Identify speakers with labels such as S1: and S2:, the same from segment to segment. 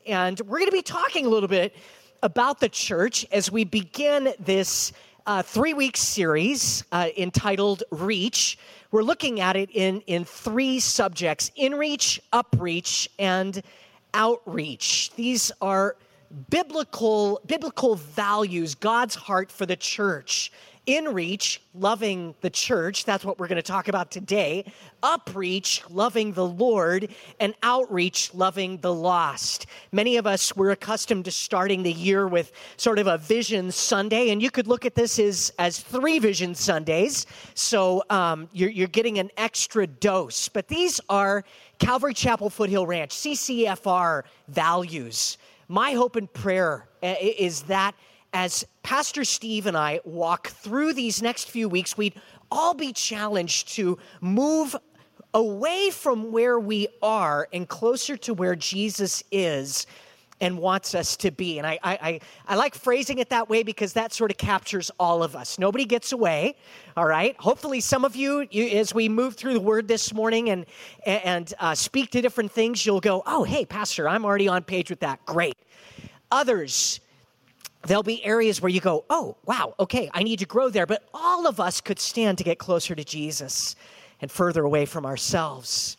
S1: and we're going to be talking a little bit about the church as we begin this 3-week series entitled Reach. We're looking at it in 3 subjects: in-reach, up-reach, and outreach. These are biblical values, God's heart for the church. In-reach, loving the church, that's what we're going to talk about today. Up-reach, loving the Lord. And outreach, loving the lost. Many of us were accustomed to starting the year with sort of a Vision Sunday, and you could look at this as 3 Vision Sundays, so you're getting an extra dose. But these are Calvary Chapel Foothill Ranch, CCFR values. My hope and prayer is that as Pastor Steve and I walk through these next few weeks, we'd all be challenged to move away from where we are and closer to where Jesus is and wants us to be. And I like phrasing it that way because that sort of captures all of us. Nobody gets away, all right? Hopefully some of you as we move through the Word this morning and speak to different things, you'll go, oh, hey, Pastor, I'm already on page with that. Great. Others, there'll be areas where you go, oh, wow, okay, I need to grow there. But all of us could stand to get closer to Jesus and further away from ourselves.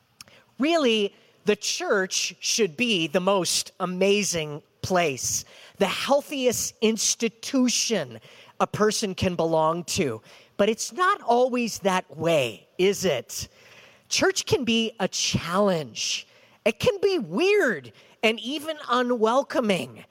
S1: Really, the church should be the most amazing place, the healthiest institution a person can belong to. But it's not always that way, is it? Church can be a challenge. It can be weird and even unwelcoming.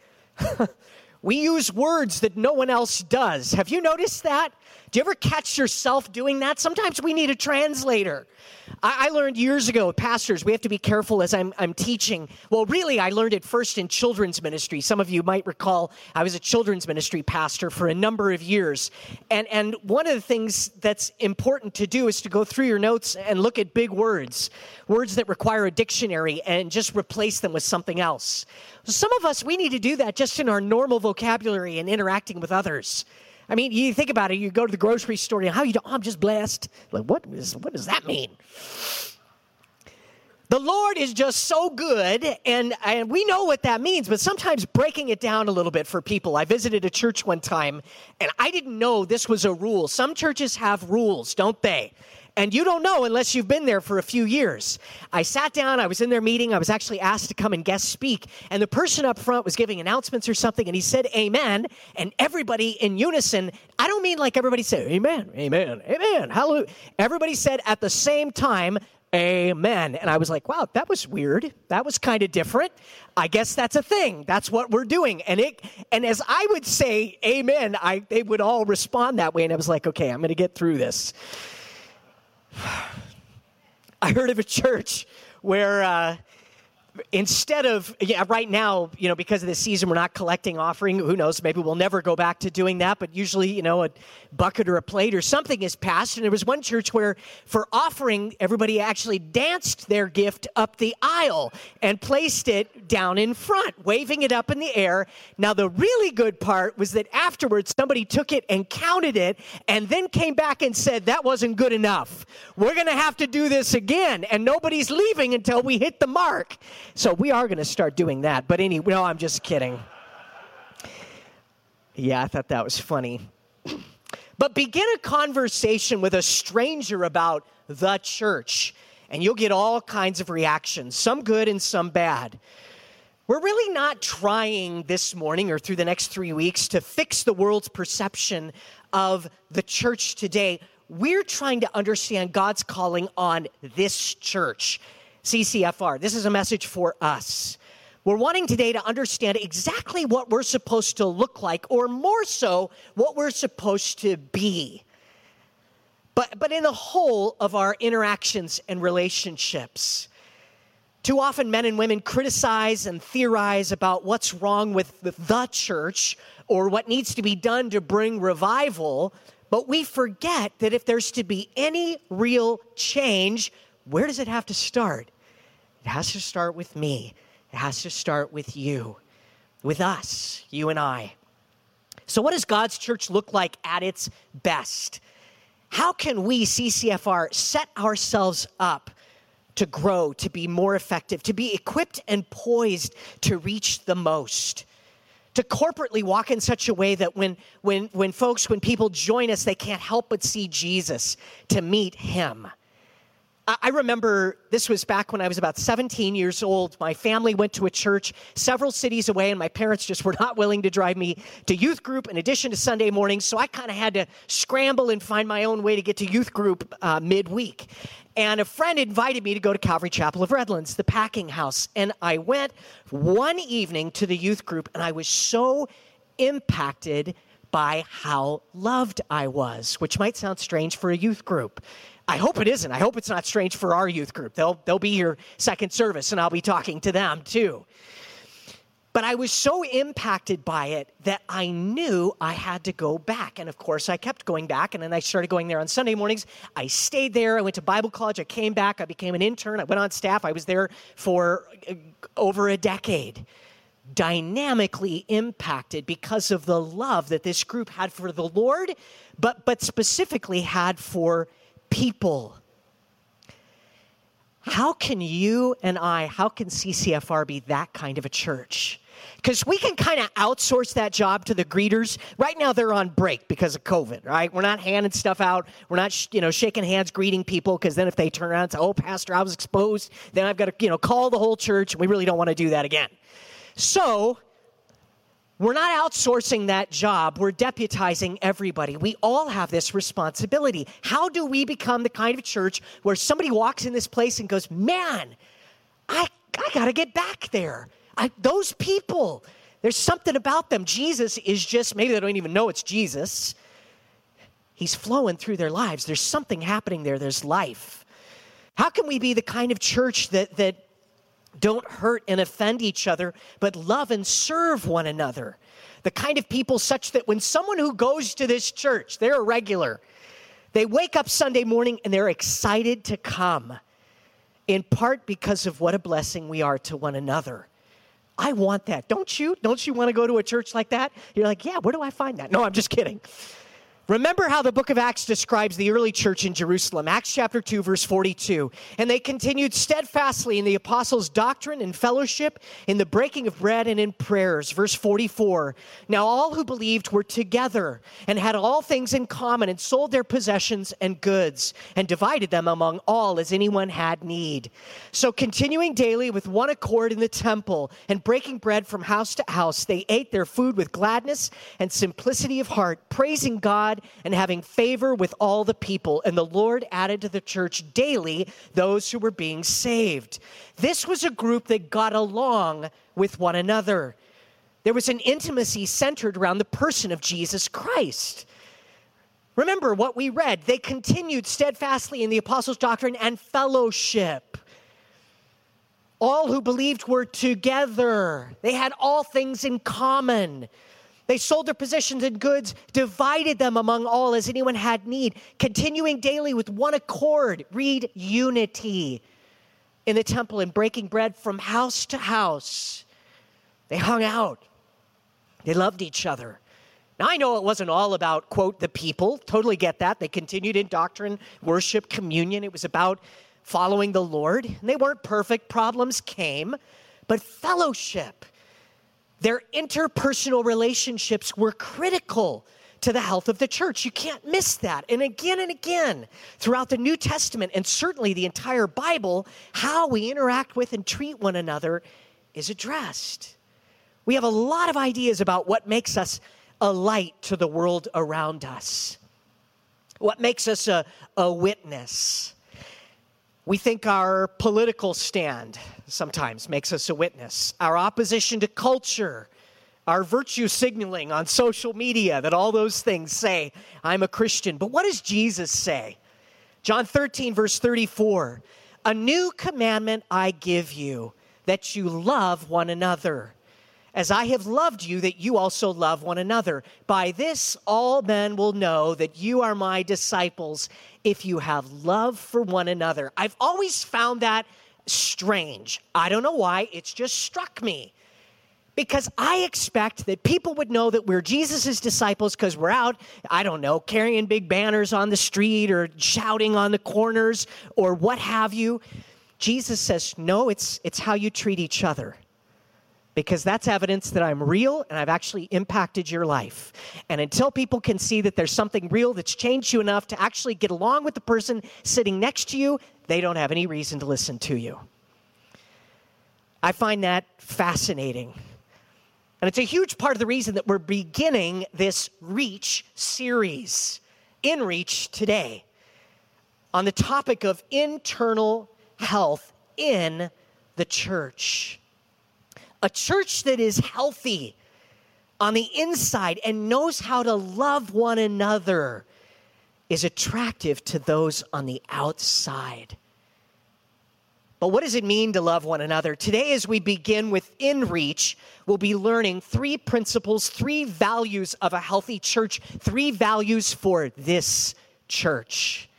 S1: We use words that no one else does. Have you noticed that? Do you ever catch yourself doing that? Sometimes we need a translator. I learned years ago, pastors, we have to be careful as I'm teaching. Well, really, I learned it first in children's ministry. Some of you might recall I was a children's ministry pastor for a number of years. And one of the things that's important to do is to go through your notes and look at big words that require a dictionary, and just replace them with something else. Some of us, we need to do that just in our normal vocabulary and interacting with others. I mean, you think about it, you go to the grocery store, and how you do? I'm just blessed. Like, what does that mean? The Lord is just so good, and we know what that means, but sometimes breaking it down a little bit for people. I visited a church one time, and I didn't know this was a rule. Some churches have rules, don't they? And you don't know unless you've been there for a few years. I sat down, I was in their meeting, I was actually asked to come and guest speak, and the person up front was giving announcements or something, and he said, amen, and everybody in unison, I don't mean like everybody said, amen, amen, amen, hallelujah. Everybody said at the same time, amen. And I was like, wow, that was weird. That was kind of different. I guess that's a thing. That's what we're doing. And as I would say amen, they would all respond that way, and I was like, okay, I'm going to get through this. I heard of a church where instead of, right now, because of the season, we're not collecting offering. Who knows? Maybe we'll never go back to doing that. But usually, a bucket or a plate or something is passed. And there was one church where for offering, everybody actually danced their gift up the aisle and placed it down in front, waving it up in the air. Now, the really good part was that afterwards, somebody took it and counted it and then came back and said, that wasn't good enough. We're going to have to do this again. And nobody's leaving until we hit the mark. So we are going to start doing that. But anyway, no, I'm just kidding. Yeah, I thought that was funny. But begin a conversation with a stranger about the church, and you'll get all kinds of reactions, some good and some bad. We're really not trying this morning or through the next 3 weeks to fix the world's perception of the church today. We're trying to understand God's calling on this church. CCFR. This is a message for us. We're wanting today to understand exactly what we're supposed to look like, or more so, what we're supposed to be. But in the whole of our interactions and relationships. Too often men and women criticize and theorize about what's wrong with the church or what needs to be done to bring revival, but we forget that if there's to be any real change, where does it have to start? It has to start with me. It has to start with you, with us, you and I. So what does God's church look like at its best? How can we, CCFR, set ourselves up to grow, to be more effective, to be equipped and poised to reach the most. To corporately walk in such a way that when people join us, they can't help but see Jesus, to meet him. I remember this was back when I was about 17 years old. My family went to a church several cities away, and my parents just were not willing to drive me to youth group in addition to Sunday mornings, so I kind of had to scramble and find my own way to get to youth group midweek. And a friend invited me to go to Calvary Chapel of Redlands, the packing house, and I went one evening to the youth group, and I was so impacted by how loved I was, which might sound strange for a youth group. I hope it isn't. I hope it's not strange for our youth group. They'll be here second service, and I'll be talking to them too. But I was so impacted by it that I knew I had to go back. And of course, I kept going back, and then I started going there on Sunday mornings. I stayed there. I went to Bible college. I came back. I became an intern. I went on staff. I was there for over a decade. Dynamically impacted because of the love that this group had for the Lord, but specifically had for people. How can you and how can CCFR be that kind of a church? Because we can kind of outsource that job to the greeters. Right now they're on break because of COVID, right? We're not handing stuff out. We're not, shaking hands, greeting people, because then if they turn around and say, oh, Pastor, I was exposed, then I've got to, call the whole church. We really don't want to do that again. So we're not outsourcing that job. We're deputizing everybody. We all have this responsibility. How do we become the kind of church where somebody walks in this place and goes, man, I got to get back there. Those people, there's something about them. Jesus is just, maybe they don't even know it's Jesus. He's flowing through their lives. There's something happening there. There's life. How can we be the kind of church that don't hurt and offend each other, but love and serve one another? The kind of people such that when someone who goes to this church, they're a regular, they wake up Sunday morning and they're excited to come, in part because of what a blessing we are to one another. I want that. Don't you? Don't you want to go to a church like that? You're like, yeah, where do I find that? No, I'm just kidding. Remember how the book of Acts describes the early church in Jerusalem. Acts chapter 2, verse 42. And they continued steadfastly in the apostles' doctrine and fellowship, in the breaking of bread and in prayers. Verse 44. Now all who believed were together and had all things in common, and sold their possessions and goods, and divided them among all as anyone had need. So continuing daily with one accord in the temple, and breaking bread from house to house, they ate their food with gladness and simplicity of heart, praising God and having favor with all the people. And the Lord added to the church daily those who were being saved. This was a group that got along with one another. There was an intimacy centered around the person of Jesus Christ. Remember what we read. They continued steadfastly in the apostles' doctrine and fellowship. All who believed were together. They had all things in common. They sold their possessions and goods, divided them among all as anyone had need, continuing daily with one accord. Read unity in the temple and breaking bread from house to house. They hung out. They loved each other. Now, I know it wasn't all about, quote, the people. Totally get that. They continued in doctrine, worship, communion. It was about following the Lord. And they weren't perfect. Problems came. But fellowship, their interpersonal relationships were critical to the health of the church. You can't miss that. And again, throughout the New Testament, and certainly the entire Bible, how we interact with and treat one another is addressed. We have a lot of ideas about what makes us a light to the world around us, what makes us a witness. We think our political stand sometimes makes us a witness. Our opposition to culture, our virtue signaling on social media, that all those things say, I'm a Christian. But what does Jesus say? John 13, verse 34, a new commandment I give you, that you love one another. As I have loved you, that you also love one another. By this, all men will know that you are my disciples, if you have love for one another. I've always found that strange. I don't know why. It's just struck me. Because I expect that people would know that we're Jesus' disciples because we're out, I don't know, carrying big banners on the street or shouting on the corners or what have you. Jesus says, no, it's how you treat each other. Because that's evidence that I'm real and I've actually impacted your life. And until people can see that there's something real that's changed you enough to actually get along with the person sitting next to you, they don't have any reason to listen to you. I find that fascinating. And it's a huge part of the reason that we're beginning this Reach series, In Reach, today, on the topic of internal health in the church. A church that is healthy on the inside and knows how to love one another is attractive to those on the outside. But what does it mean to love one another? Today, as we begin with In Reach, we'll be learning 3 principles, 3 values of a healthy church, 3 values for this church.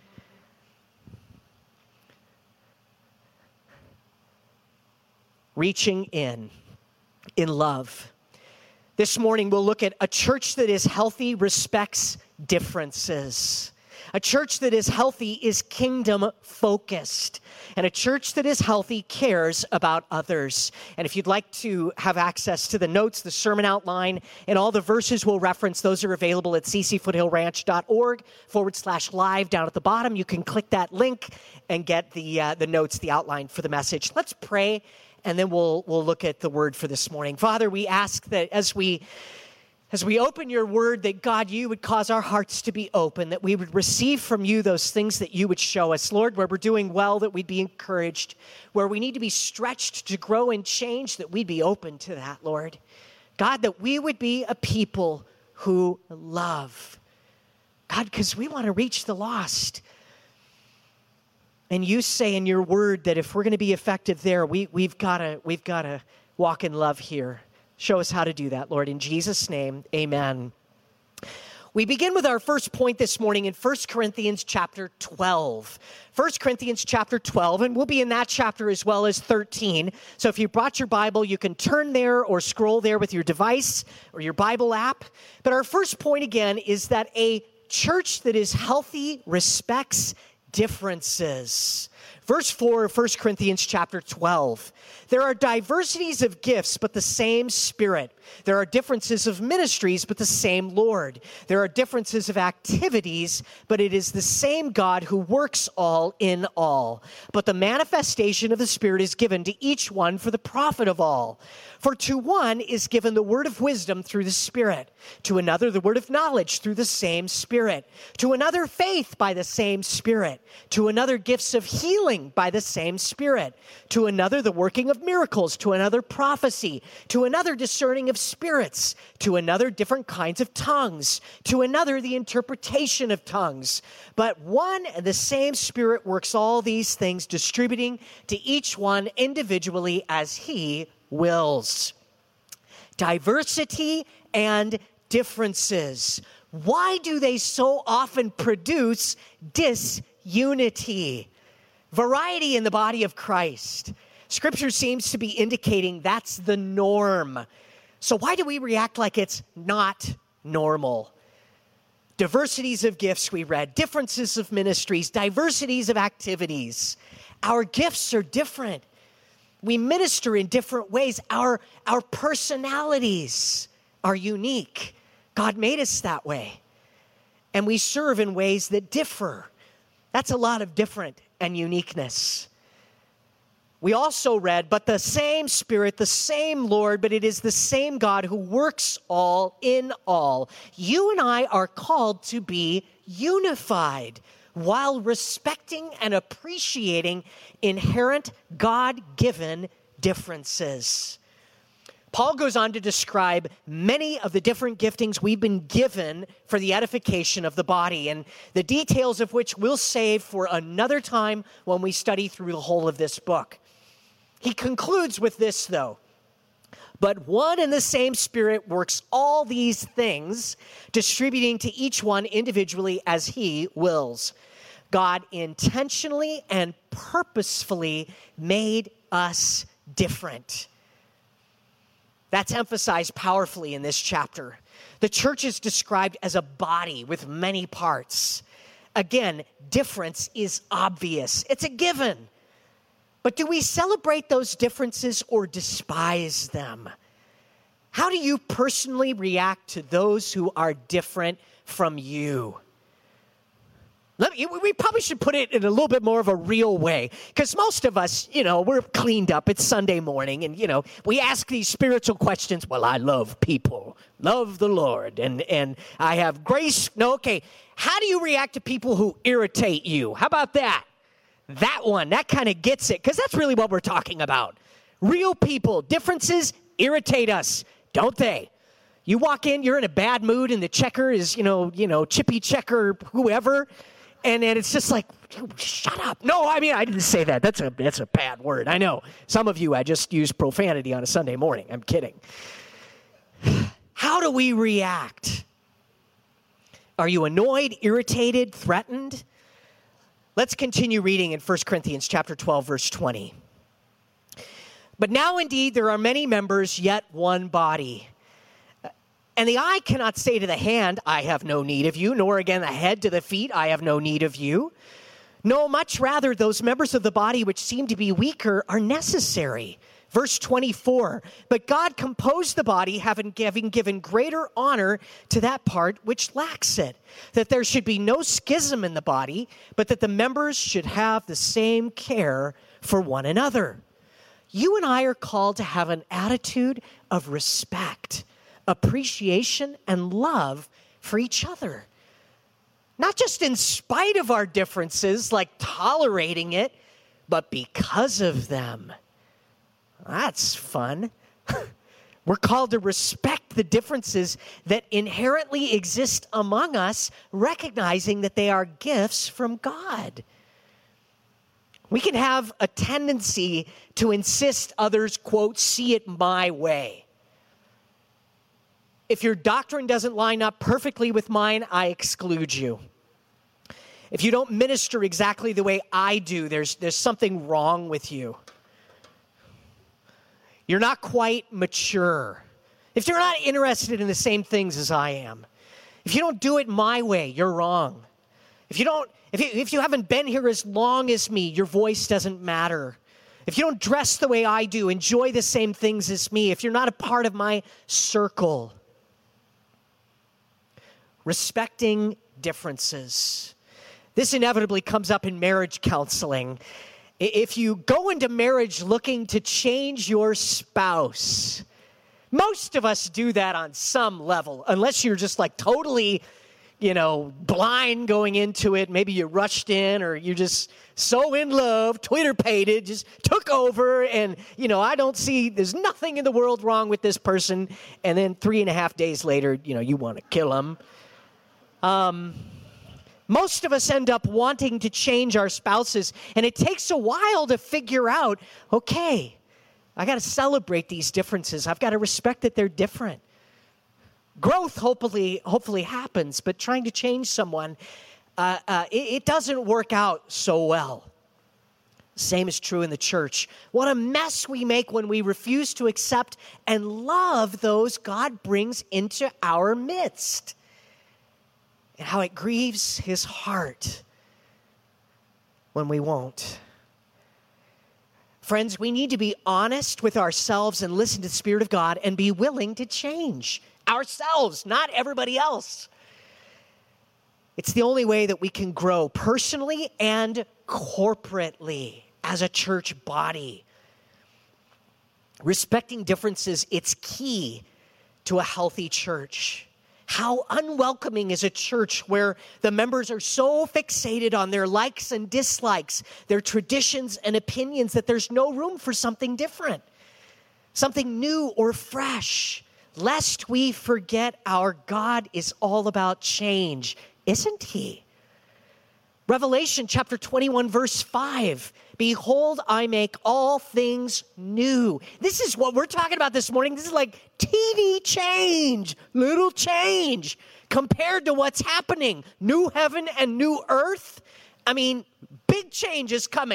S1: Reaching in love. This morning, we'll look at a church that is healthy, respects differences. A church that is healthy is kingdom-focused. And a church that is healthy cares about others. And if you'd like to have access to the notes, the sermon outline, and all the verses we'll reference, those are available at ccfoothillranch.org/live down at the bottom. You can click that link and get the notes, the outline for the message. Let's pray, and then we'll look at the word for this morning. Father, we ask that as we open your word, that God, you would cause our hearts to be open, that we would receive from you those things that you would show us. Lord, where we're doing well, that we'd be encouraged. Where we need to be stretched to grow and change, that we'd be open to that, Lord. God, that we would be a people who love. God, because we want to reach the lost. And you say in your word that if we're going to be effective there, we've got to walk in love here. Show us how to do that, Lord. In Jesus' name, amen. We begin with our first point this morning in 1 Corinthians chapter 12. 1 Corinthians chapter 12, and we'll be in that chapter as well as 13. So if you brought your Bible, you can turn there or scroll there with your device or your Bible app. But our first point again is that a church that is healthy respects differences. Verse 4 of 1 Corinthians chapter 12. There are diversities of gifts, but the same Spirit. There are differences of ministries, but the same Lord. There are differences of activities, but it is the same God who works all in all. But the manifestation of the Spirit is given to each one for the profit of all. For to one is given the word of wisdom through the Spirit, to another the word of knowledge through the same Spirit, to another faith by the same Spirit, to another gifts of healing by the same Spirit, to another the working of miracles, to another prophecy, to another discerning of spirits, to another different kinds of tongues, to another the interpretation of tongues. But one and the same Spirit works all these things, distributing to each one individually as he wills. Diversity and differences. Why do they so often produce disunity? Variety in the body of Christ. Scripture seems to be indicating that's the norm. So why do we react like it's not normal? Diversities of gifts we read, differences of ministries, diversities of activities. Our gifts are different. We minister in different ways. Our personalities are unique. God made us that way. And we serve in ways that differ. That's a lot of different and uniqueness. We also read, but the same Spirit, the same Lord, but it is the same God who works all in all. You and I are called to be unified while respecting and appreciating inherent God-given differences. Paul goes on to describe many of the different giftings we've been given for the edification of the body, and the details of which we'll save for another time when we study through the whole of this book. He concludes with this, though. But one and the same Spirit works all these things, distributing to each one individually as he wills. God intentionally and purposefully made us different. That's emphasized powerfully in this chapter. The church is described as a body with many parts. Again, difference is obvious. It's a given. But do we celebrate those differences or despise them? How do you personally react to those who are different from you? We probably should put it in a little bit more of a real way, because most of us, we're cleaned up. It's Sunday morning, and, we ask these spiritual questions. Well, I love people, love the Lord, and I have grace. No, okay. How do you react to people who irritate you? How about that? That one, that kind of gets it, because that's really what we're talking about. Real people, differences irritate us, don't they? You walk in, you're in a bad mood, and the checker is, chippy checker, whoever. And it's just like, shut up. No, I didn't say that. That's a bad word. I know. Some of you, I just used profanity on a Sunday morning. I'm kidding. How do we react? Are you annoyed, irritated, threatened? Let's continue reading in 1 Corinthians chapter 12, verse 20. But now indeed there are many members, yet one body. And the eye cannot say to the hand, I have no need of you, nor again the head to the feet, I have no need of you. No, much rather those members of the body which seem to be weaker are necessary. Verse 24, but God composed the body, having given greater honor to that part which lacks it, that there should be no schism in the body, but that the members should have the same care for one another. You and I are called to have an attitude of respect, appreciation, and love for each other. Not just in spite of our differences, like tolerating it, but because of them. That's fun. We're called to respect the differences that inherently exist among us, recognizing that they are gifts from God. We can have a tendency to insist others, quote, see it my way. If your doctrine doesn't line up perfectly with mine, I exclude you. If you don't minister exactly the way I do, there's something wrong with you. You're not quite mature. If you're not interested in the same things as I am, if you don't do it my way, you're wrong. If you haven't been here as long as me, your voice doesn't matter. If you don't dress the way I do, enjoy the same things as me, if you're not a part of my circle, respecting differences. This inevitably comes up in marriage counseling. If you go into marriage looking to change your spouse, most of us do that on some level, unless you're just like totally, blind going into it. Maybe you rushed in, or you're just so in love, Twitter-pated, just took over, and, there's nothing in the world wrong with this person, and then 3.5 days later, you want to kill him. Most of us end up wanting to change our spouses, and it takes a while to figure out, okay, I got to celebrate these differences. I've got to respect that they're different. Growth hopefully happens, but trying to change someone, it doesn't work out so well. Same is true in the church. What a mess we make when we refuse to accept and love those God brings into our midst. And how it grieves his heart when we won't. Friends, we need to be honest with ourselves and listen to the Spirit of God and be willing to change ourselves, not everybody else. It's the only way that we can grow personally and corporately as a church body. Respecting differences, it's key to a healthy church. How unwelcoming is a church where the members are so fixated on their likes and dislikes, their traditions and opinions, that there's no room for something different, something new or fresh, lest we forget our God is all about change, isn't he? Revelation chapter 21, verse 5. Behold, I make all things new. This is what we're talking about this morning. This is like teeny change, little change compared to what's happening. New heaven and new earth. Big change is coming.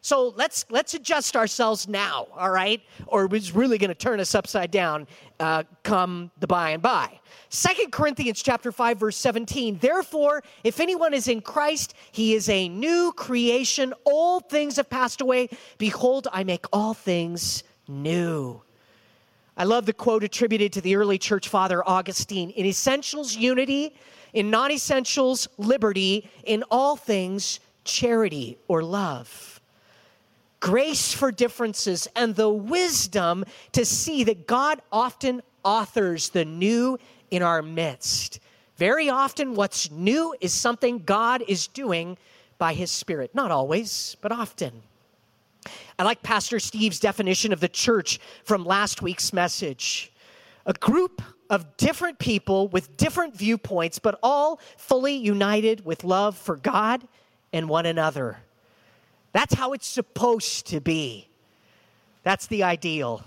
S1: So let's adjust ourselves now, all right? Or it's really going to turn us upside down come the by and by. 2 Corinthians chapter 5, verse 17. Therefore, if anyone is in Christ, he is a new creation. Old things have passed away. Behold, I make all things new. I love the quote attributed to the early church father Augustine. In essentials, unity. In non-essentials, liberty. In all things, charity or love. Grace for differences and the wisdom to see that God often authors the new in our midst. Very often what's new is something God is doing by his Spirit. Not always, but often. I like Pastor Steve's definition of the church from last week's message. A group of different people with different viewpoints, but all fully united with love for God and one another. That's how it's supposed to be. That's the ideal.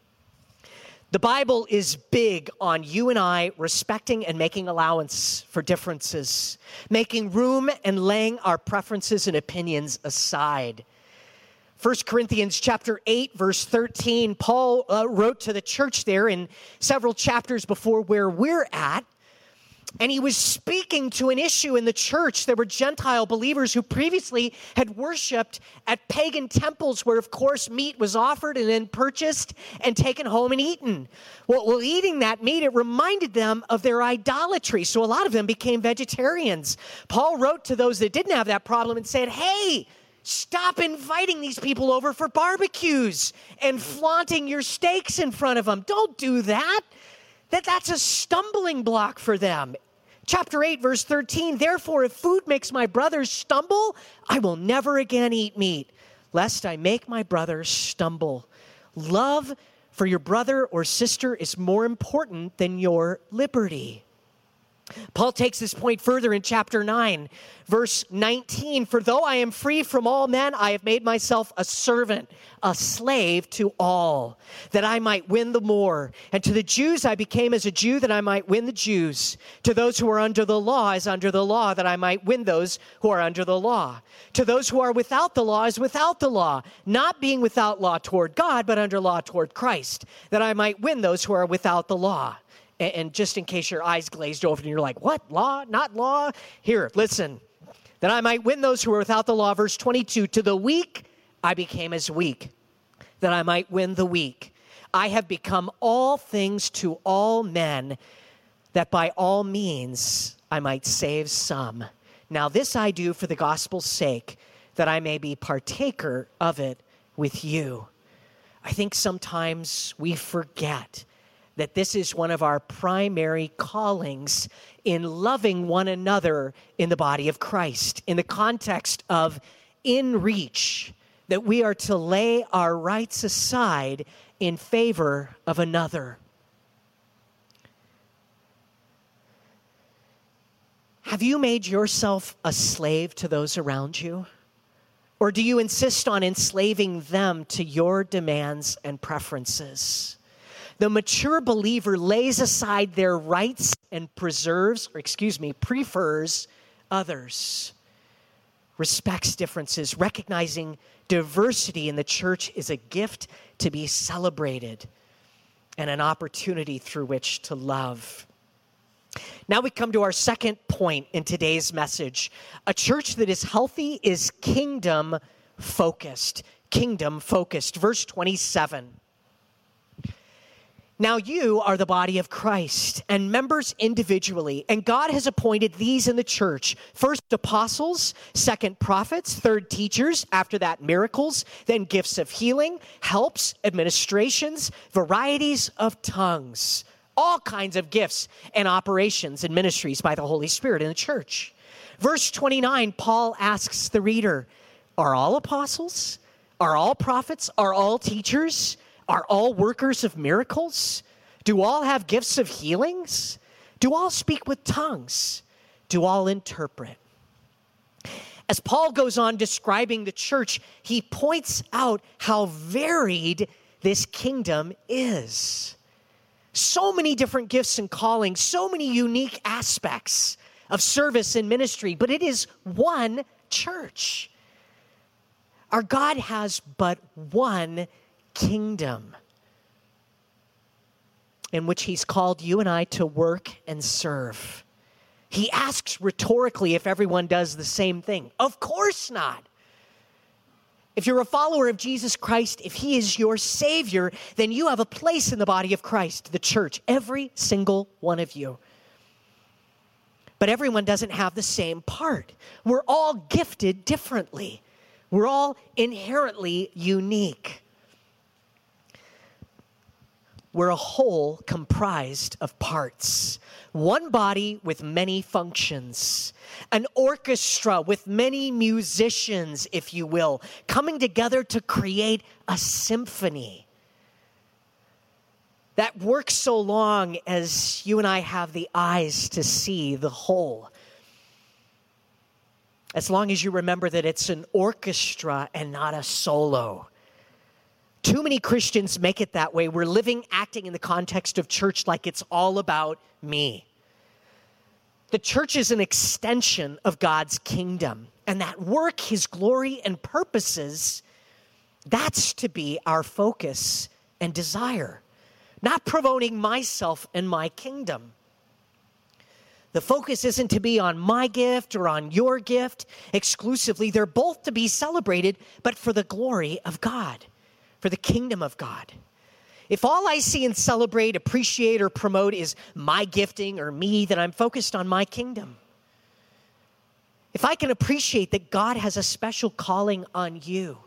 S1: The Bible is big on you and I respecting and making allowance for differences, making room and laying our preferences and opinions aside. 1 Corinthians chapter 8, verse 13, Paul wrote to the church there in several chapters before where we're at. And he was speaking to an issue in the church. There were Gentile believers who previously had worshiped at pagan temples where, of course, meat was offered and then purchased and taken home and eaten. Well, eating that meat, it reminded them of their idolatry. So a lot of them became vegetarians. Paul wrote to those that didn't have that problem and said, hey, stop inviting these people over for barbecues and flaunting your steaks in front of them. Don't do that. That's a stumbling block for them. Chapter 8, verse 13, therefore, if food makes my brothers stumble, I will never again eat meat, lest I make my brothers stumble. Love for your brother or sister is more important than your liberty. Paul takes this point further in chapter 9, verse 19. For though I am free from all men, I have made myself a servant, a slave to all, that I might win the more. And to the Jews I became as a Jew, that I might win the Jews. To those who are under the law as under the law, that I might win those who are under the law. To those who are without the law as without the law, not being without law toward God, but under law toward Christ, that I might win those who are without the law. And just in case your eyes glazed over and you're like, what? Law? Not law? Here, listen. That I might win those who are without the law. Verse 22, to the weak I became as weak, that I might win the weak. I have become all things to all men, that by all means I might save some. Now this I do for the gospel's sake, that I may be partaker of it with you. I think sometimes we forget that this is one of our primary callings in loving one another in the body of Christ, in the context of in reach, that we are to lay our rights aside in favor of another. Have you made yourself a slave to those around you? Or do you insist on enslaving them to your demands and preferences? The mature believer lays aside their rights and prefers others, respects differences, recognizing diversity in the church is a gift to be celebrated and an opportunity through which to love. Now we come to our second point in today's message. A church that is healthy is kingdom focused. Kingdom focused. Verse 27. Now you are the body of Christ and members individually, and God has appointed these in the church. First apostles, second prophets, third teachers, after that miracles, then gifts of healing, helps, administrations, varieties of tongues, all kinds of gifts and operations and ministries by the Holy Spirit in the church. Verse 29, Paul asks the reader, are all apostles? Are all prophets? Are all teachers? Are all workers of miracles? Do all have gifts of healings? Do all speak with tongues? Do all interpret? As Paul goes on describing the church, he points out how varied this kingdom is. So many different gifts and callings, so many unique aspects of service and ministry, but it is one church. Our God has but one kingdom in which he's called you and I to work and serve. He asks rhetorically if everyone does the same thing. Of course not. If you're a follower of Jesus Christ, if he is your Savior, then you have a place in the body of Christ, the church, every single one of you. But everyone doesn't have the same part. We're all gifted differently. We're all inherently unique. We're a whole comprised of parts. One body with many functions. An orchestra with many musicians, if you will, coming together to create a symphony that works so long as you and I have the eyes to see the whole. As long as you remember that it's an orchestra and not a solo. Too many Christians make it that way. We're living, acting in the context of church like it's all about me. The church is an extension of God's kingdom. And that work, his glory and purposes, that's to be our focus and desire. Not promoting myself and my kingdom. The focus isn't to be on my gift or on your gift exclusively. They're both to be celebrated, but for the glory of God. For the kingdom of God. If all I see and celebrate, appreciate, or promote is my gifting or me, then I'm focused on my kingdom. If I can appreciate that God has a special calling on you,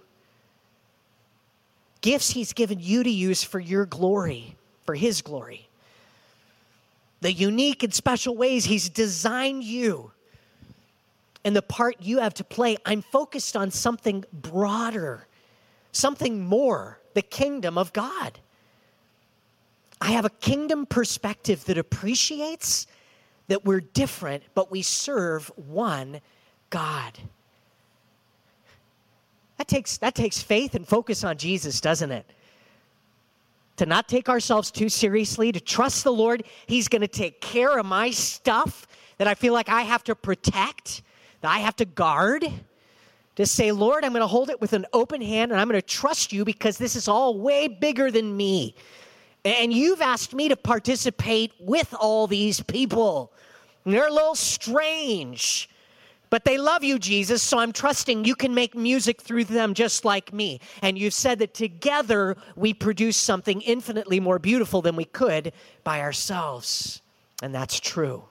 S1: gifts he's given you to use for your glory, for his glory, the unique and special ways he's designed you, and the part you have to play, I'm focused on something broader. Something more, the kingdom of God. I have a kingdom perspective that appreciates that we're different, but we serve one God. That takes faith and focus on Jesus, doesn't it? To not take ourselves too seriously, to trust the Lord. He's going to take care of my stuff that I feel like I have to protect, that I have to guard. To say, Lord, I'm going to hold it with an open hand and I'm going to trust you because this is all way bigger than me. And you've asked me to participate with all these people. And they're a little strange, but they love you, Jesus, so I'm trusting you can make music through them just like me. And you've said that together we produce something infinitely more beautiful than we could by ourselves. And that's true.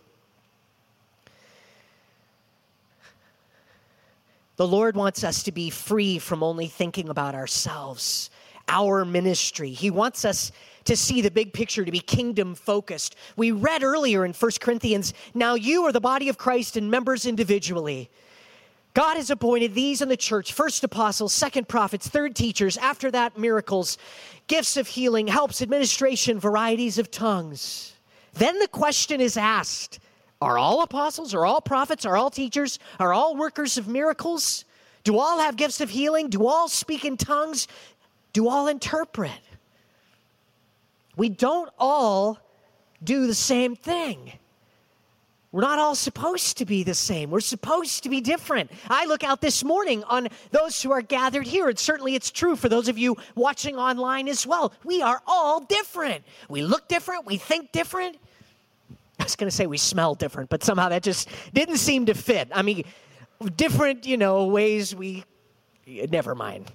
S1: The Lord wants us to be free from only thinking about ourselves, our ministry. He wants us to see the big picture, to be kingdom focused. We read earlier in 1 Corinthians, now you are the body of Christ and members individually. God has appointed these in the church, first apostles, second prophets, third teachers, after that miracles, gifts of healing, helps, administration, varieties of tongues. Then the question is asked, are all apostles, are all prophets, are all teachers, are all workers of miracles? Do all have gifts of healing? Do all speak in tongues? Do all interpret? We don't all do the same thing. We're not all supposed to be the same. We're supposed to be different. I look out this morning on those who are gathered here, and certainly it's true for those of you watching online as well. We are all different. We look different. We think different. I was going to say we smell different, but somehow that just didn't seem to fit. I mean, different, ways never mind.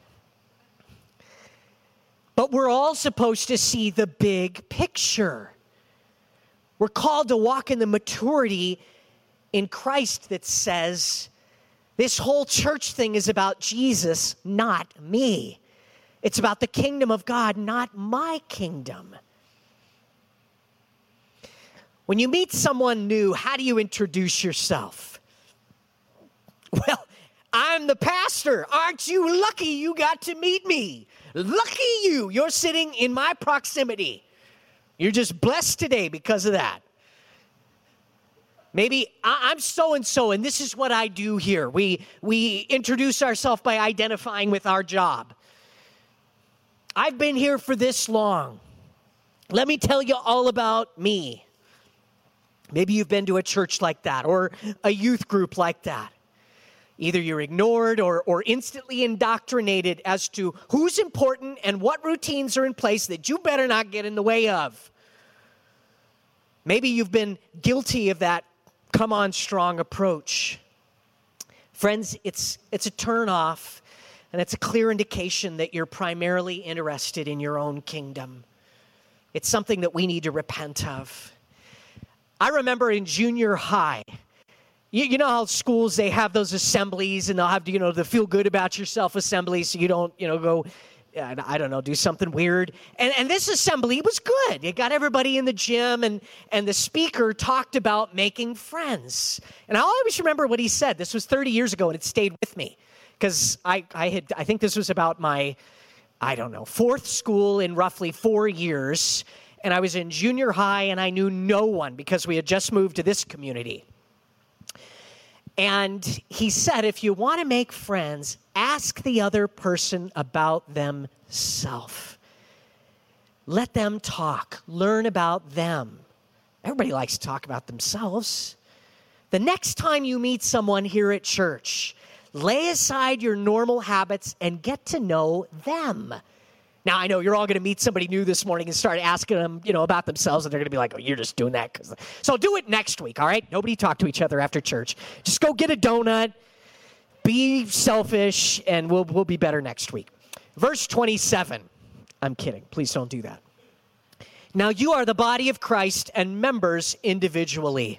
S1: But we're all supposed to see the big picture. We're called to walk in the maturity in Christ that says, this whole church thing is about Jesus, not me. It's about the kingdom of God, not my kingdom. When you meet someone new, how do you introduce yourself? Well, I'm the pastor. Aren't you lucky you got to meet me? Lucky you. You're sitting in my proximity. You're just blessed today because of that. Maybe I'm so-and-so, and this is what I do here. We introduce ourselves by identifying with our job. I've been here for this long. Let me tell you all about me. Maybe you've been to a church like that or a youth group like that. Either you're ignored or instantly indoctrinated as to who's important and what routines are in place that you better not get in the way of. Maybe you've been guilty of that come on strong approach. Friends, it's a turn off, and it's a clear indication that you're primarily interested in your own kingdom. It's something that we need to repent of. I remember in junior high, you know how schools, they have those assemblies, and they'll have, the feel good about yourself assemblies, so you don't, go, I don't know, do something weird. And this assembly was good. It got everybody in the gym, and the speaker talked about making friends. And I always remember what he said. This was 30 years ago, and it stayed with me. Because I think this was about my, fourth school in roughly 4 years. And I was in junior high, and I knew no one because we had just moved to this community. And he said, if you want to make friends, ask the other person about themselves. Let them talk. Learn about them. Everybody likes to talk about themselves. The next time you meet someone here at church, lay aside your normal habits and get to know them. Now, I know you're all going to meet somebody new this morning and start asking them, about themselves, and they're going to be like, oh, you're just doing that. So do it next week, all right? Nobody talk to each other after church. Just go get a donut, be selfish, and we'll be better next week. Verse 27. I'm kidding. Please don't do that. Now you are the body of Christ and members individually.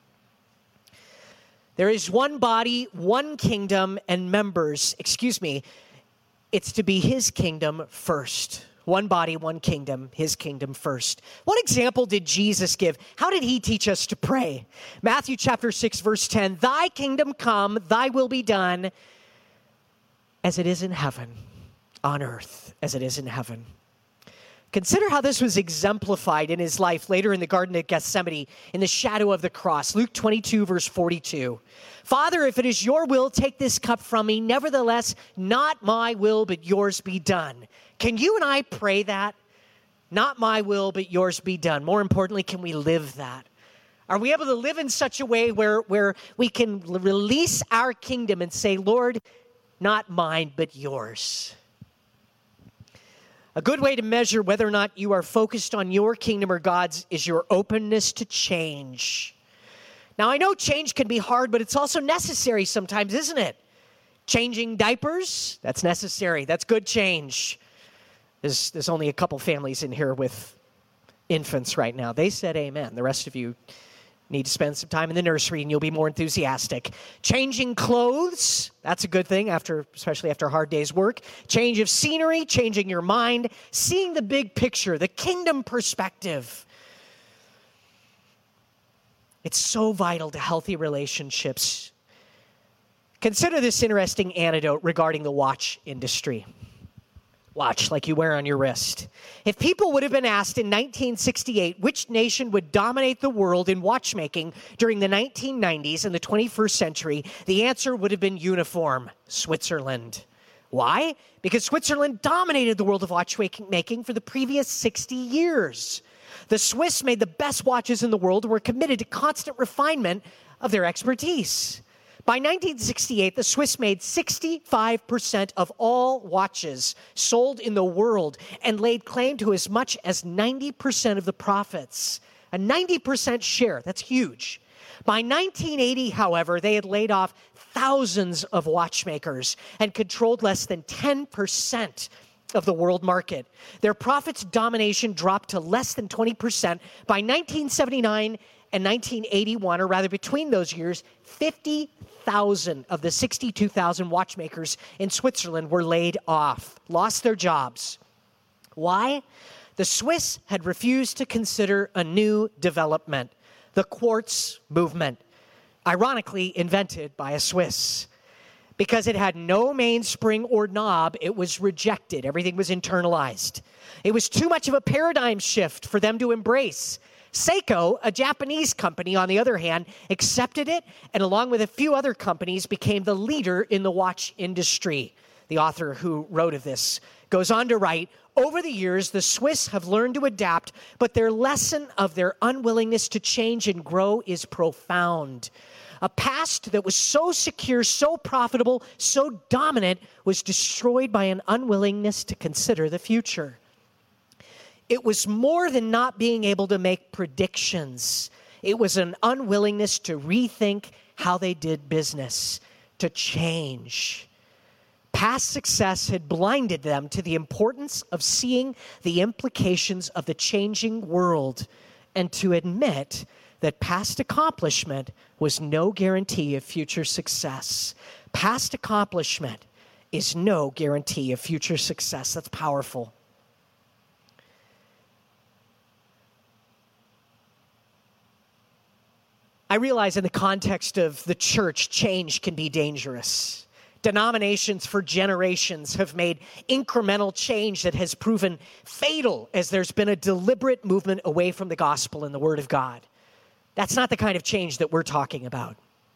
S1: There is one body, one kingdom, and members. It's to be his kingdom first. One body, one kingdom, his kingdom first. What example did Jesus give? How did he teach us to pray? Matthew chapter 6, verse 10, thy kingdom come, thy will be done, as it is in heaven, on earth, as it is in heaven. Consider how this was exemplified in his life later in the Garden of Gethsemane in the shadow of the cross. Luke 22, verse 42. Father, if it is your will, take this cup from me. Nevertheless, not my will, but yours be done. Can you and I pray that? Not my will, but yours be done. More importantly, can we live that? Are we able to live in such a way where we can release our kingdom and say, Lord, not mine, but yours? A good way to measure whether or not you are focused on your kingdom or God's is your openness to change. Now, I know change can be hard, but it's also necessary sometimes, isn't it? Changing diapers, that's necessary. That's good change. There's only a couple families in here with infants right now. They said amen. The rest of you need to spend some time in the nursery and you'll be more enthusiastic. Changing clothes, that's a good thing, especially after a hard day's work. Change of scenery, changing your mind, seeing the big picture, the kingdom perspective. It's so vital to healthy relationships. Consider this interesting anecdote regarding the watch industry. Watch like you wear on your wrist. If people would have been asked in 1968 which nation would dominate the world in watchmaking during the 1990s and the 21st century, the answer would have been uniform: Switzerland. Why? Because Switzerland dominated the world of watchmaking for the previous 60 years. The Swiss made the best watches in the world and were committed to constant refinement of their expertise. By 1968, the Swiss made 65% of all watches sold in the world and laid claim to as much as 90% of the profits. A 90% share, that's huge. By 1980, however, they had laid off thousands of watchmakers and controlled less than 10% of the world market. Their profits domination dropped to less than 20%. By 1979 and 1981, or rather between those years, 50,000 of the 62,000 watchmakers in Switzerland were laid off, lost their jobs. Why? The Swiss had refused to consider a new development, the quartz movement, ironically invented by a Swiss. Because it had no mainspring or knob, it was rejected. Everything was internalized. It was too much of a paradigm shift for them to embrace. Seiko, a Japanese company, on the other hand, accepted it, and along with a few other companies, became the leader in the watch industry. The author who wrote of this goes on to write, over the years, the Swiss have learned to adapt, but their lesson of their unwillingness to change and grow is profound. A past that was so secure, so profitable, so dominant was destroyed by an unwillingness to consider the future. It was more than not being able to make predictions. It was an unwillingness to rethink how they did business, to change. Past success had blinded them to the importance of seeing the implications of the changing world and to admit that past accomplishment was no guarantee of future success. Past accomplishment is no guarantee of future success. That's powerful. I realize in the context of the church, change can be dangerous. Denominations for generations have made incremental change that has proven fatal as there's been a deliberate movement away from the gospel and the word of God. That's not the kind of change that we're talking about.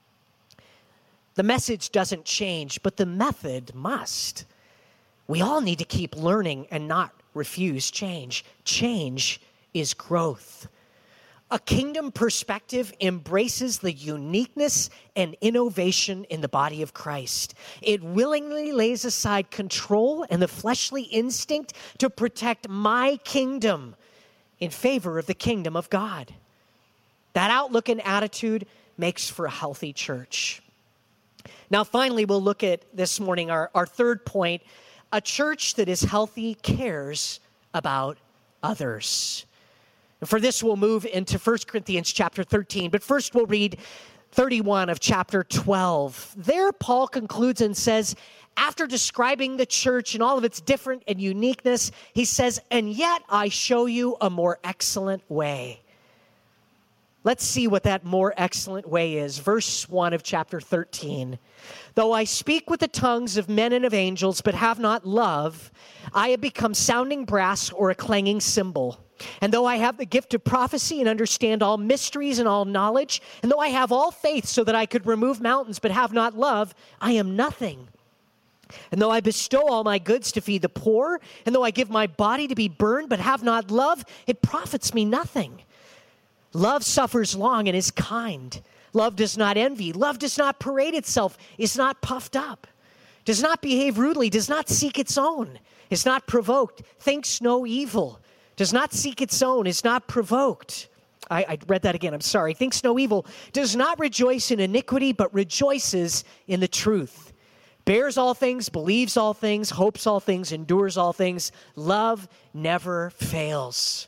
S1: The message doesn't change, but the method must. We all need to keep learning and not refuse change. Change is growth. A kingdom perspective embraces the uniqueness and innovation in the body of Christ. It willingly lays aside control and the fleshly instinct to protect my kingdom in favor of the kingdom of God. That outlook and attitude makes for a healthy church. Now, finally, we'll look at this morning our third point. A church that is healthy cares about others. For this, we'll move into 1 Corinthians chapter 13. But first, we'll read 31 of chapter 12. There, Paul concludes and says, after describing the church and all of its different and uniqueness, he says, and yet I show you a more excellent way. Let's see what that more excellent way is. Verse 1 of chapter 13. Though I speak with the tongues of men and of angels, but have not love, I have become sounding brass or a clanging cymbal. And though I have the gift of prophecy and understand all mysteries and all knowledge, and though I have all faith so that I could remove mountains but have not love, I am nothing. And though I bestow all my goods to feed the poor, and though I give my body to be burned but have not love, it profits me nothing. Love suffers long and is kind. Love does not envy. Love does not parade itself, is not puffed up, does not behave rudely, does not seek its own, is not provoked, thinks no evil, does not seek its own, is not provoked. I read that again, I'm sorry. Thinks no evil, does not rejoice in iniquity, but rejoices in the truth. Bears all things, believes all things, hopes all things, endures all things. Love never fails.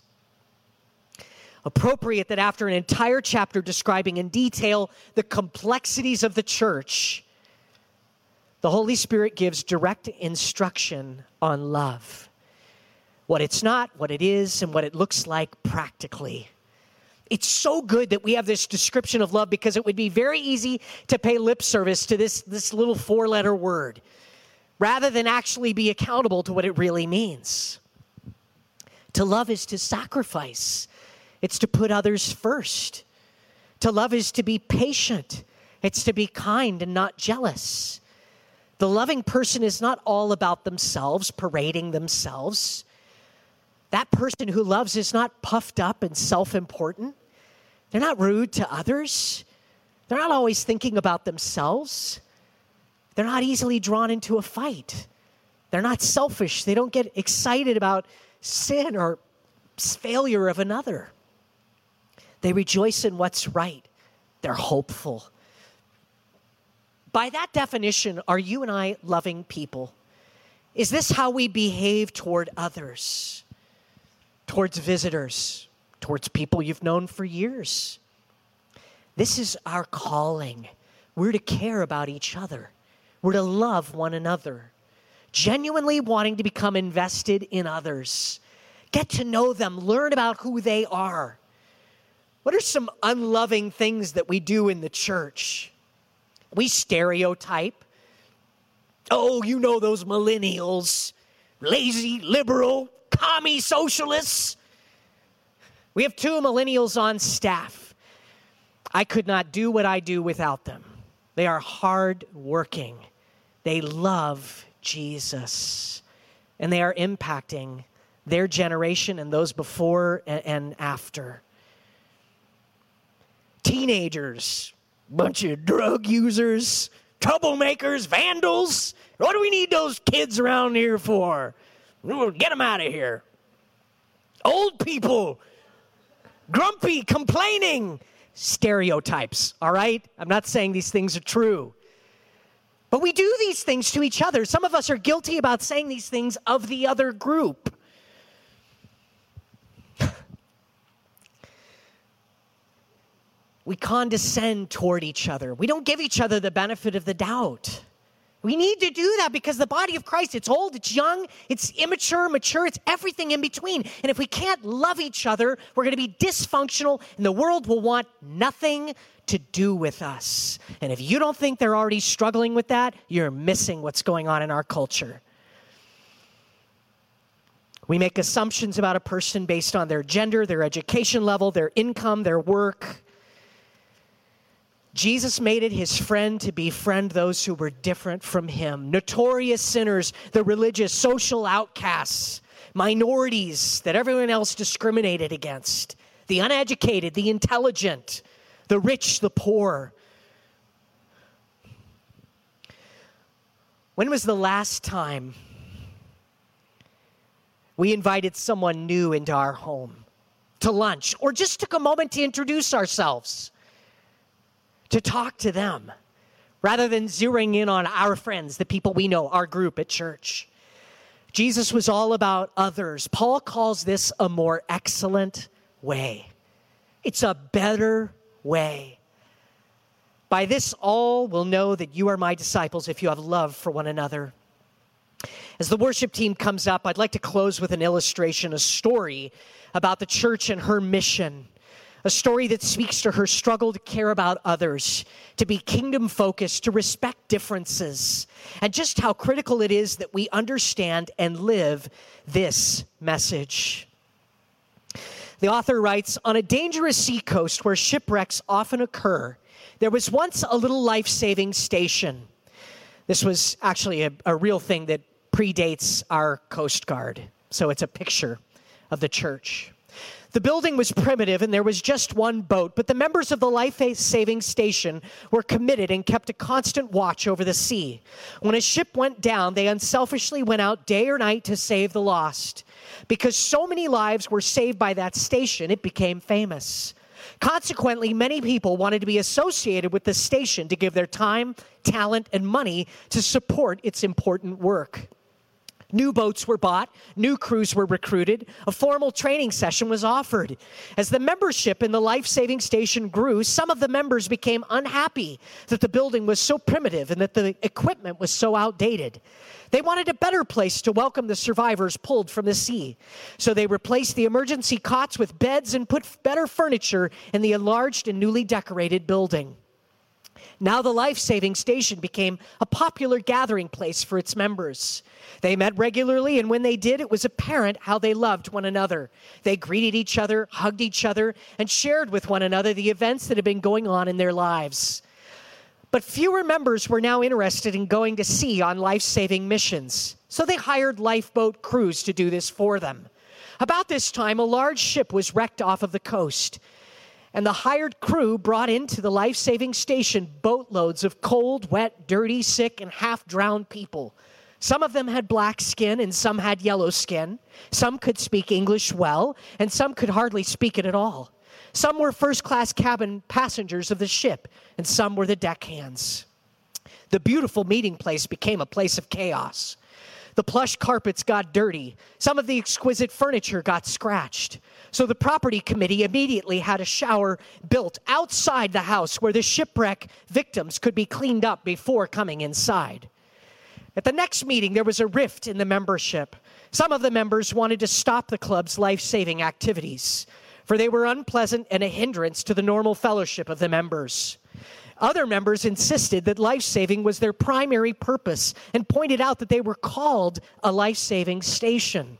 S1: Appropriate that after an entire chapter describing in detail the complexities of the church, the Holy Spirit gives direct instruction on love. What it's not, what it is, and what it looks like practically. It's so good that we have this description of love because it would be very easy to pay lip service to this little four-letter word rather than actually be accountable to what it really means. To love is to sacrifice. It's to put others first. To love is to be patient. It's to be kind and not jealous. The loving person is not all about themselves, parading themselves. That person who loves is not puffed up and self-important. They're not rude to others. They're not always thinking about themselves. They're not easily drawn into a fight. They're not selfish. They don't get excited about sin or failure of another. They rejoice in what's right. They're hopeful. By that definition, are you and I loving people? Is this how we behave toward others? Towards visitors? Towards people you've known for years? This is our calling. We're to care about each other. We're to love one another. Genuinely wanting to become invested in others. Get to know them. Learn about who they are. What are some unloving things that we do in the church? We stereotype. Oh, you know those millennials. Lazy, liberal, commie socialists. We have 2 millennials on staff. I could not do what I do without them. They are hardworking. They love Jesus. And they are impacting their generation and those before and after. Teenagers, Bunch of drug users, troublemakers, vandals. What do we need those kids around here for? Get them out of here. Old people, grumpy, complaining. Stereotypes, all right? I'm not saying these things are true. But we do these things to each other. Some of us are guilty about saying these things of the other group. We condescend toward each other. We don't give each other the benefit of the doubt. We need to do that because the body of Christ, it's old, it's young, it's immature, mature, it's everything in between. And if we can't love each other, we're going to be dysfunctional, and the world will want nothing to do with us. And if you don't think they're already struggling with that, you're missing what's going on in our culture. We make assumptions about a person based on their gender, their education level, their income, their work. Jesus made it his friend to befriend those who were different from him. Notorious sinners, the religious, social outcasts, minorities that everyone else discriminated against, the uneducated, the intelligent, the rich, the poor. When was the last time we invited someone new into our home to lunch or just took a moment to introduce ourselves? To talk to them, rather than zeroing in on our friends, the people we know, our group at church. Jesus was all about others. Paul calls this a more excellent way. It's a better way. By this all will know that you are my disciples if you have love for one another. As the worship team comes up, I'd like to close with an illustration, a story about the church and her mission. A story that speaks to her struggle to care about others, to be kingdom-focused, to respect differences, and just how critical it is that we understand and live this message. The author writes, on a dangerous seacoast where shipwrecks often occur, there was once a little life-saving station. This was actually a real thing that predates our Coast Guard, so it's a picture of the church. The building was primitive and there was just one boat, but the members of the life-saving station were committed and kept a constant watch over the sea. When a ship went down, they unselfishly went out day or night to save the lost. Because so many lives were saved by that station, it became famous. Consequently, many people wanted to be associated with the station to give their time, talent, and money to support its important work. New boats were bought, new crews were recruited, a formal training session was offered. As the membership in the life-saving station grew, some of the members became unhappy that the building was so primitive and that the equipment was so outdated. They wanted a better place to welcome the survivors pulled from the sea. So they replaced the emergency cots with beds and put better furniture in the enlarged and newly decorated building. Now the life-saving station became a popular gathering place for its members. They met regularly, and when they did, it was apparent how they loved one another. They greeted each other, hugged each other, and shared with one another the events that had been going on in their lives. But fewer members were now interested in going to sea on life-saving missions, so they hired lifeboat crews to do this for them. About this time, a large ship was wrecked off of the coast, and the hired crew brought into the life-saving station boatloads of cold, wet, dirty, sick, and half-drowned people. Some of them had black skin and some had yellow skin. Some could speak English well, and some could hardly speak it at all. Some were first-class cabin passengers of the ship, and some were the deckhands. The beautiful meeting place became a place of chaos. The plush carpets got dirty. Some of the exquisite furniture got scratched. So the property committee immediately had a shower built outside the house where the shipwreck victims could be cleaned up before coming inside. At the next meeting, there was a rift in the membership. Some of the members wanted to stop the club's life-saving activities, for they were unpleasant and a hindrance to the normal fellowship of the members. Other members insisted that life-saving was their primary purpose and pointed out that they were called a life-saving station.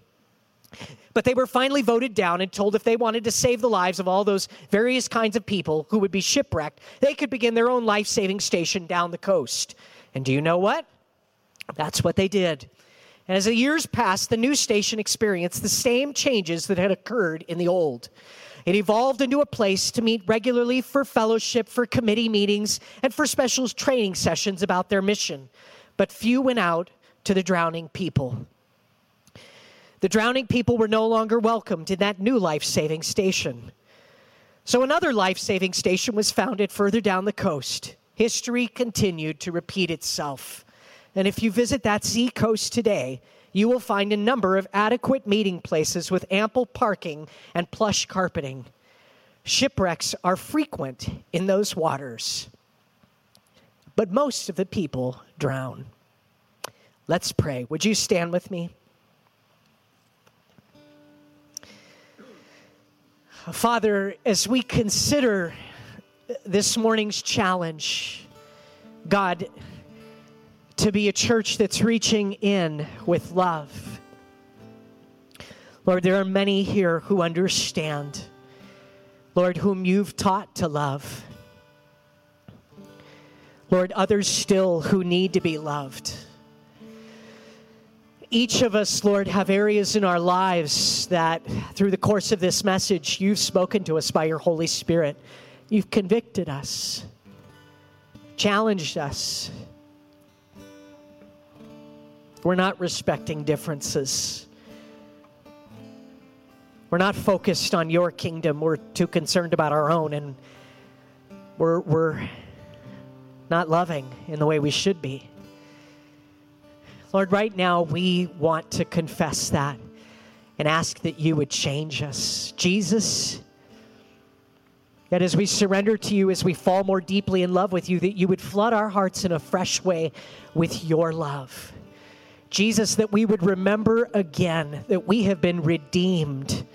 S1: But they were finally voted down and told if they wanted to save the lives of all those various kinds of people who would be shipwrecked, they could begin their own life-saving station down the coast. And do you know what? That's what they did. And as the years passed, the new station experienced the same changes that had occurred in the old. It evolved into a place to meet regularly for fellowship, for committee meetings, and for special training sessions about their mission. But few went out to the drowning people. The drowning people were no longer welcomed in that new life-saving station. So another life-saving station was founded further down the coast. History continued to repeat itself. And if you visit that sea coast today, you will find a number of adequate meeting places with ample parking and plush carpeting. Shipwrecks are frequent in those waters, but most of the people drown. Let's pray. Would you stand with me? Father, as we consider this morning's challenge, God, to be a church that's reaching in with love. Lord, there are many here who understand, Lord, whom you've taught to love. Lord, others still who need to be loved. Each of us, Lord, have areas in our lives that through the course of this message, you've spoken to us by your Holy Spirit. You've convicted us, challenged us. We're not respecting differences. We're not focused on your kingdom. We're too concerned about our own, and we're not loving in the way we should be. Lord, right now we want to confess that and ask that you would change us. Jesus, that as we surrender to you, as we fall more deeply in love with you, that you would flood our hearts in a fresh way with your love. Jesus, that we would remember again that we have been redeemed,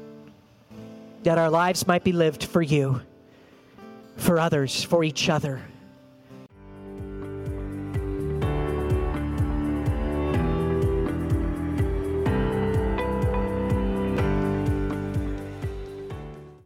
S1: that our lives might be lived for you, for others, for each other.